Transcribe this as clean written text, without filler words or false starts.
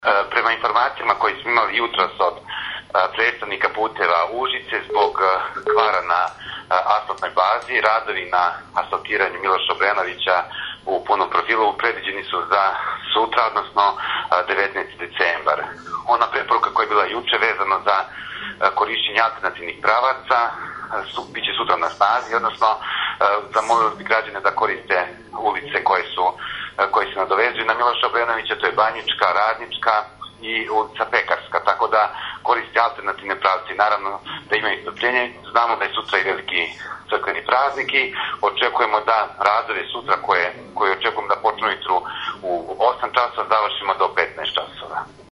Prema informacijama koje smo imali jutros od predstavnika puteva Užice, zbog kvara na asfaltnoj bazi, radovi na asfaltiranju Miloša Obrenovića u punom profilu predviđeni su za sutra, odnosno 19. decembar. Ona preporuka koja je bila juče vezano za korišćenje alternativnih pravaca biće sutra na snazi, odnosno zamolili bi građane da koriste ulice koje se nadovezuju na Miloša Obrenovića, to je Banjička, Radnička i ulica Pekarska, tako da koriste alternativne pravce. Naravno da imaju strpljenje, znamo da je sutra i veliki crkveni praznik i očekujemo da radove sutra koje očekujemo da počnu jutru u 8 časova završimo do 15 časova.